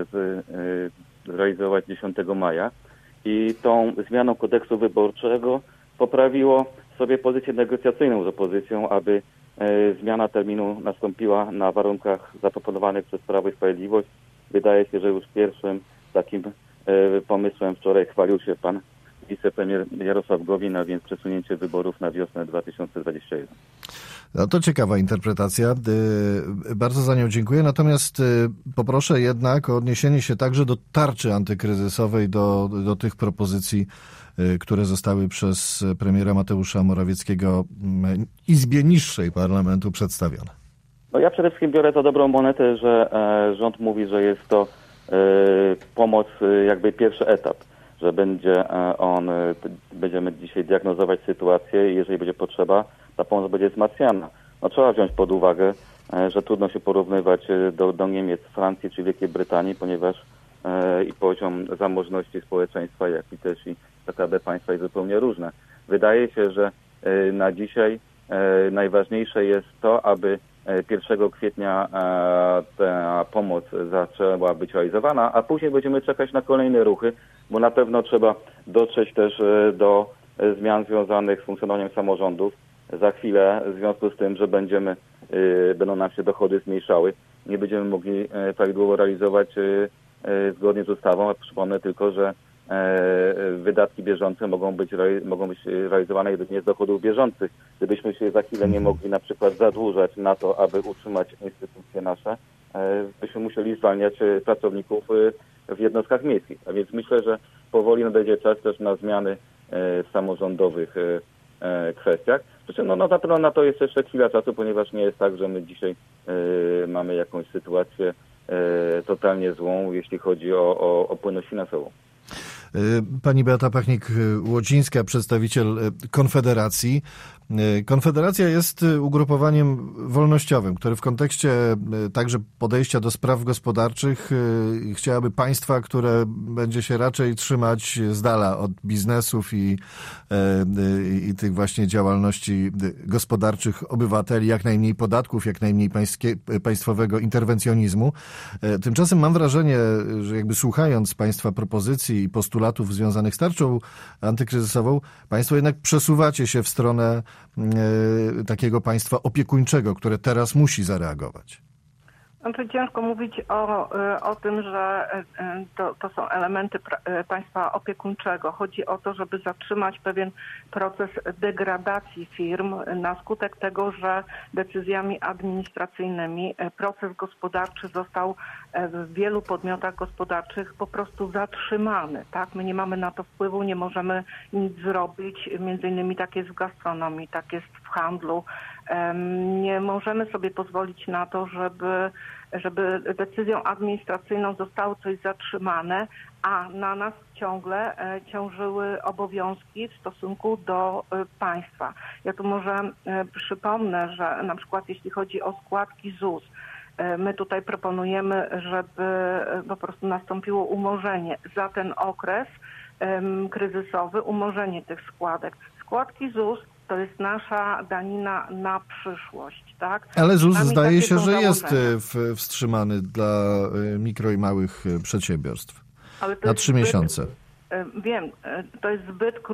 Speaker 9: zrealizować 10 maja i tą zmianą kodeksu wyborczego poprawiło sobie pozycję negocjacyjną z opozycją, aby zmiana terminu nastąpiła na warunkach zaproponowanych przez Prawo i Sprawiedliwość. Wydaje się, że już pierwszym takim pomysłem wczoraj chwalił się pan wicepremier Jarosław Gowin, a więc przesunięcie wyborów na wiosnę 2021.
Speaker 2: No to ciekawa interpretacja. Bardzo za nią dziękuję. Natomiast poproszę jednak o odniesienie się także do tarczy antykryzysowej, do tych propozycji, które zostały przez premiera Mateusza Morawieckiego Izbie niższej parlamentu przedstawione.
Speaker 9: No ja przede wszystkim biorę za dobrą monetę, że rząd mówi, że jest to pomoc, jakby pierwszy etap, że będziemy dzisiaj diagnozować sytuację i jeżeli będzie potrzeba, ta pomoc będzie wzmacniana. No, trzeba wziąć pod uwagę, że trudno się porównywać do Niemiec, Francji czy Wielkiej Brytanii, ponieważ i poziom zamożności społeczeństwa, jak i też i PKB państwa jest zupełnie różne. wydaje się, że na dzisiaj najważniejsze jest to, aby 1 kwietnia ta pomoc zaczęła być realizowana, a później będziemy czekać na kolejne ruchy, bo na pewno trzeba dotrzeć też do zmian związanych z funkcjonowaniem samorządów. Za chwilę, w związku z tym, że będą nam się dochody zmniejszały, nie będziemy mogli prawidłowo realizować zgodnie z ustawą, a przypomnę tylko, że wydatki bieżące mogą być realizowane jedynie z dochodów bieżących. Gdybyśmy się za chwilę nie mogli na przykład zadłużać na to, aby utrzymać instytucje nasze, byśmy musieli zwalniać pracowników w jednostkach miejskich. A więc myślę, że powoli nadejdzie czas też na zmiany w samorządowych kwestiach. Przy czym na pewno na to jest jeszcze chwila czasu, ponieważ nie jest tak, że my dzisiaj mamy jakąś sytuację totalnie złą, jeśli chodzi o płynność finansową.
Speaker 2: Pani Beata Pachnik-Łodzińska, przedstawiciel Konfederacji. Konfederacja jest ugrupowaniem wolnościowym, które w kontekście także podejścia do spraw gospodarczych chciałaby państwa, które będzie się raczej trzymać z dala od biznesów i tych właśnie działalności gospodarczych obywateli, jak najmniej podatków, jak najmniej państwowego interwencjonizmu. Tymczasem mam wrażenie, że jakby słuchając państwa propozycji i postulatów związanych z tarczą antykryzysową, państwo jednak przesuwacie się w stronę takiego państwa opiekuńczego, które teraz musi zareagować.
Speaker 8: Znaczy ciężko mówić o tym, że to są elementy państwa opiekuńczego. Chodzi o to, żeby zatrzymać pewien proces degradacji firm na skutek tego, że decyzjami administracyjnymi proces gospodarczy został w wielu podmiotach gospodarczych po prostu zatrzymany. Tak? My nie mamy na to wpływu, nie możemy nic zrobić. Między innymi tak jest w gastronomii, tak jest w handlu. Nie możemy sobie pozwolić na to, żeby decyzją administracyjną zostało coś zatrzymane, a na nas ciągle ciążyły obowiązki w stosunku do państwa. Ja tu może przypomnę, że na przykład jeśli chodzi o składki ZUS, my tutaj proponujemy, żeby po prostu nastąpiło umorzenie za ten okres kryzysowy, umorzenie tych składek. Składki ZUS to jest nasza danina na przyszłość, tak?
Speaker 2: Ale ZUS zdaje się, że jest wstrzymany dla mikro i małych przedsiębiorstw na 3 miesiące.
Speaker 8: Wiem, to jest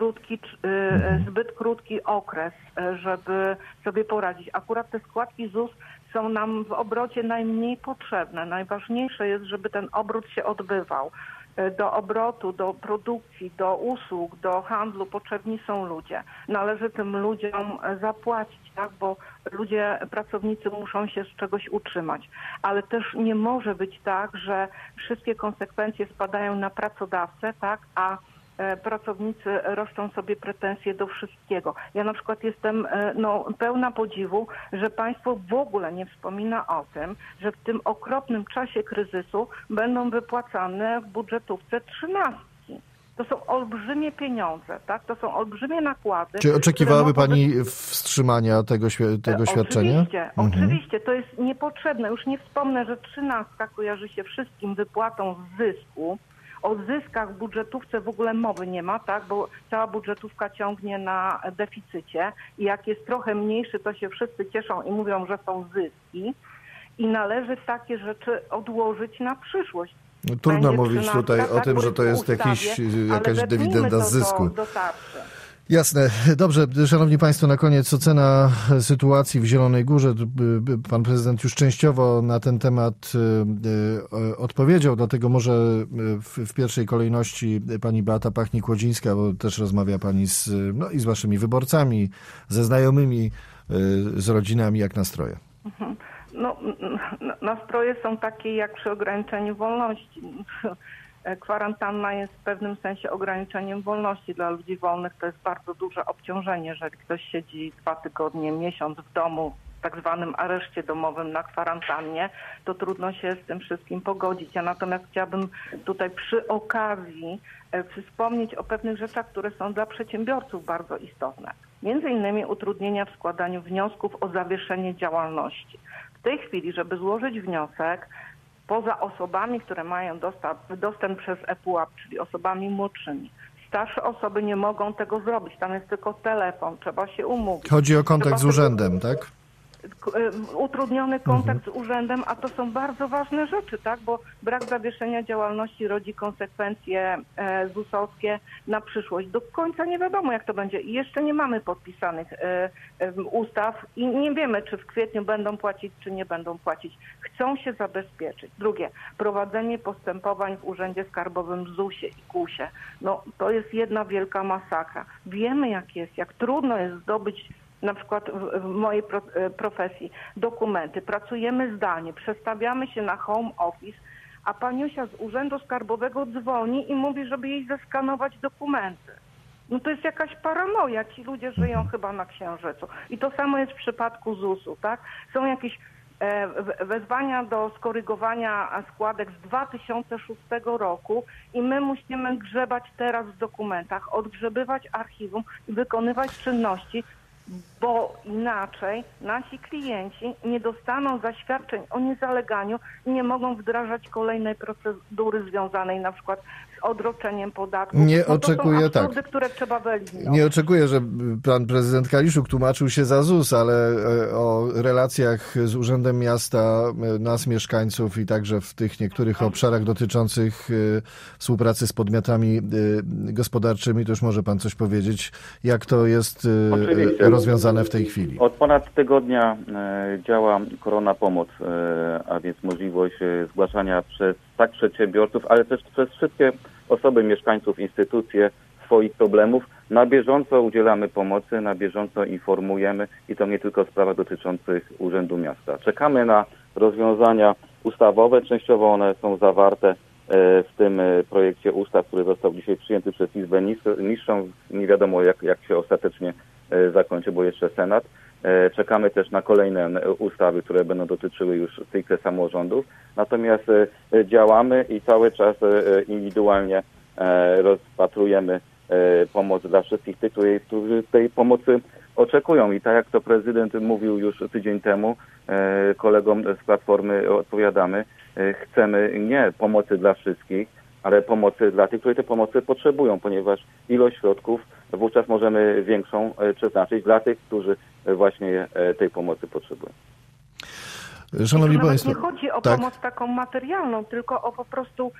Speaker 8: zbyt krótki okres, żeby sobie poradzić. Akurat te składki ZUS są nam w obrocie najmniej potrzebne. Najważniejsze jest, żeby ten obrót się odbywał. Do obrotu, do produkcji, do usług, do handlu potrzebni są ludzie. Należy tym ludziom zapłacić, tak? Bo pracownicy muszą się z czegoś utrzymać. Ale też nie może być tak, że wszystkie konsekwencje spadają na pracodawcę, tak? A pracownicy roszczą sobie pretensje do wszystkiego. Ja na przykład jestem pełna podziwu, że państwo w ogóle nie wspomina o tym, że w tym okropnym czasie kryzysu będą wypłacane w budżetówce 13. To są olbrzymie pieniądze, tak? To są olbrzymie nakłady.
Speaker 2: Czy oczekiwałaby pani wstrzymania tego świadczenia?
Speaker 8: Oczywiście, to jest niepotrzebne. Już nie wspomnę, że 13 kojarzy się wszystkim wypłatą z zysku. O zyskach w budżetówce w ogóle mowy nie ma, tak, bo cała budżetówka ciągnie na deficycie i jak jest trochę mniejszy, to się wszyscy cieszą i mówią, że są zyski i należy takie rzeczy odłożyć na przyszłość.
Speaker 2: No, trudno mówić tutaj o tym, że to jest jakaś dywidenda z zysku. Jasne. Dobrze, szanowni państwo, na koniec ocena sytuacji w Zielonej Górze. Pan prezydent już częściowo na ten temat odpowiedział, dlatego może w pierwszej kolejności pani Beata Pachnik-Łodzińska, bo też rozmawia pani i z waszymi wyborcami, ze znajomymi, z rodzinami, jak nastroje.
Speaker 8: No, nastroje są takie jak przy ograniczeniu wolności. Kwarantanna jest w pewnym sensie ograniczeniem wolności. Dla ludzi wolnych to jest bardzo duże obciążenie. Jeżeli ktoś siedzi 2 tygodnie, miesiąc w domu w tak zwanym areszcie domowym na kwarantannie, to trudno się z tym wszystkim pogodzić. Ja natomiast chciałabym tutaj przy okazji wspomnieć o pewnych rzeczach, które są dla przedsiębiorców bardzo istotne. Między innymi utrudnienia w składaniu wniosków o zawieszenie działalności. W tej chwili, żeby złożyć wniosek, poza osobami, które mają dostęp przez ePUAP, czyli osobami młodszymi, Starsze osoby nie mogą tego zrobić. Tam jest tylko telefon, trzeba się umówić.
Speaker 2: Chodzi o kontakt z urzędem, tak?
Speaker 8: Utrudniony kontakt z urzędem, a to są bardzo ważne rzeczy, tak? Bo brak zawieszenia działalności rodzi konsekwencje ZUS-owskie na przyszłość. Do końca nie wiadomo, jak to będzie. I jeszcze nie mamy podpisanych ustaw i nie wiemy, czy w kwietniu będą płacić, czy nie będą płacić. Chcą się zabezpieczyć. Drugie, prowadzenie postępowań w Urzędzie Skarbowym, ZUS-ie i KUS-ie. No, to jest jedna wielka masakra. Wiemy, jak jest, jak trudno jest zdobyć na przykład w mojej profesji dokumenty. Pracujemy zdalnie, przestawiamy się na home office, a paniusia z Urzędu Skarbowego dzwoni i mówi, żeby jej zeskanować dokumenty. No to jest jakaś paranoja. Ci ludzie żyją chyba na Księżycu. I to samo jest w przypadku ZUS-u, tak? Są jakieś wezwania do skorygowania składek z 2006 roku i my musimy grzebać teraz w dokumentach, odgrzebywać archiwum i wykonywać czynności, bo inaczej nasi klienci nie dostaną zaświadczeń o niezaleganiu i nie mogą wdrażać kolejnej procedury związanej na przykład z odroczeniem podatku.
Speaker 2: Nie oczekuję,
Speaker 8: to są absurdy, które trzeba wyeliminować.
Speaker 2: Nie oczekuję, że pan prezydent Kaliszuk tłumaczył się za ZUS, ale o relacjach z Urzędem Miasta, nas mieszkańców i także w tych niektórych obszarach dotyczących współpracy z podmiotami gospodarczymi, to już może pan coś powiedzieć, jak to jest rozwiązane w tej chwili.
Speaker 9: Od ponad tygodnia działa Korona Pomoc, a więc możliwość zgłaszania przez tak przedsiębiorców, ale też przez wszystkie osoby, mieszkańców, instytucje swoich problemów. Na bieżąco udzielamy pomocy, na bieżąco informujemy i to nie tylko w sprawach dotyczących Urzędu Miasta. Czekamy na rozwiązania ustawowe, częściowo one są zawarte w tym projekcie ustaw, który został dzisiaj przyjęty przez Izbę Niższą. Nie wiadomo, jak się ostatecznie zakończy, bo jeszcze Senat. Czekamy też na kolejne ustawy, które będą dotyczyły już stricte samorządów. Natomiast działamy i cały czas indywidualnie rozpatrujemy pomoc dla wszystkich tych, którzy tej pomocy oczekują. I tak jak to prezydent mówił już tydzień temu, kolegom z Platformy odpowiadamy, chcemy nie pomocy dla wszystkich, ale pomocy dla tych, którzy tej pomocy potrzebują, ponieważ ilość środków wówczas możemy większą przeznaczyć dla tych, którzy właśnie tej pomocy potrzebują.
Speaker 2: Szanowni Państwo,
Speaker 8: nie chodzi o pomoc taką materialną, tylko o po prostu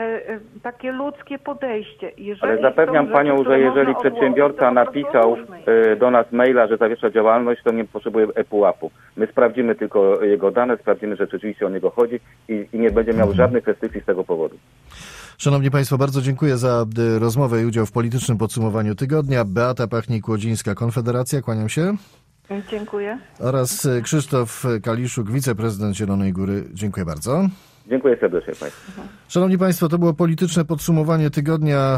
Speaker 8: takie ludzkie podejście.
Speaker 9: Ale zapewniam panią, że jeżeli przedsiębiorca napisał do nas maila, że zawiesza działalność, to nie potrzebuje ePUAP-u. My sprawdzimy tylko jego dane, sprawdzimy, że rzeczywiście o niego chodzi i nie będzie miał żadnych restrykcji z tego powodu.
Speaker 2: Szanowni Państwo, bardzo dziękuję za rozmowę i udział w politycznym podsumowaniu tygodnia. Beata Pachnik-Łodzińska, Konfederacja, kłaniam się.
Speaker 8: Dziękuję.
Speaker 2: Oraz Krzysztof Kaliszuk, wiceprezydent Zielonej Góry. Dziękuję bardzo.
Speaker 9: Dziękuję serdecznie Państwu.
Speaker 2: Szanowni Państwo, to było polityczne podsumowanie tygodnia,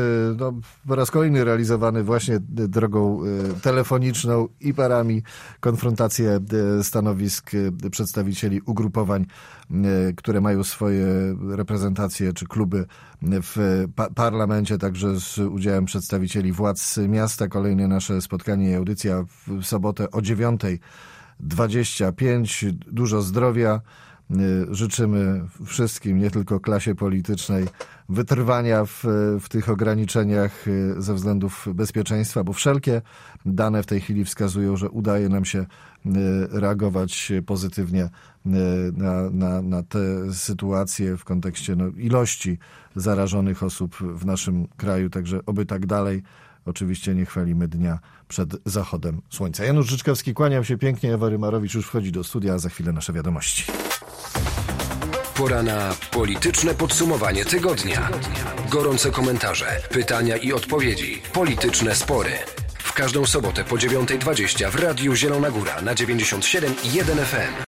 Speaker 2: po raz kolejny realizowany właśnie drogą telefoniczną i parami, konfrontacje stanowisk przedstawicieli ugrupowań, które mają swoje reprezentacje czy kluby w parlamencie, także z udziałem przedstawicieli władz miasta. Kolejne nasze spotkanie i audycja w sobotę o 9:25. Dużo zdrowia. Życzymy wszystkim, nie tylko klasie politycznej, wytrwania w tych ograniczeniach ze względów bezpieczeństwa, bo wszelkie dane w tej chwili wskazują, że udaje nam się reagować pozytywnie na te sytuacje w kontekście ilości zarażonych osób w naszym kraju. Także oby tak dalej. Oczywiście nie chwalimy dnia przed zachodem słońca. Janusz Życzkowski, kłaniam się pięknie. Ewa Rymarowicz już wchodzi do studia, a za chwilę nasze wiadomości.
Speaker 1: Pora na polityczne podsumowanie tygodnia. Gorące komentarze, pytania i odpowiedzi. Polityczne spory. W każdą sobotę po 9:20 w Radiu Zielona Góra na 97,1 FM.